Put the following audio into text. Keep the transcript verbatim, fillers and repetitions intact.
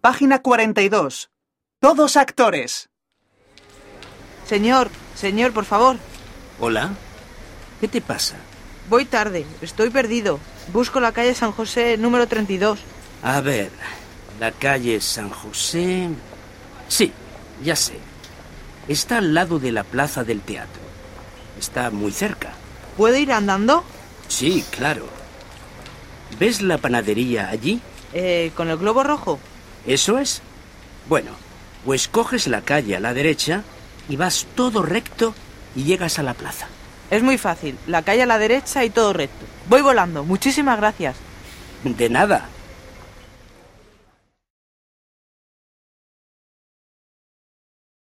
Página cuarenta y dos. Todos actores. Señor, señor, por favor. ¿Hola? ¿Qué te pasa? Voy tarde, estoy perdido. Busco la calle San José número treinta y dos. A ver, la calle San José... Sí, ya sé. Está al lado de la plaza del teatro. Está muy cerca. ¿Puedo ir andando? Sí, claro. ¿Ves la panadería allí? Eh, ¿con el globo rojo? ¿Eso es? Bueno, pues coges la calle a la derecha y vas todo recto y llegas a la plaza. Es muy fácil, la calle a la derecha y todo recto. Voy volando, muchísimas gracias. De nada.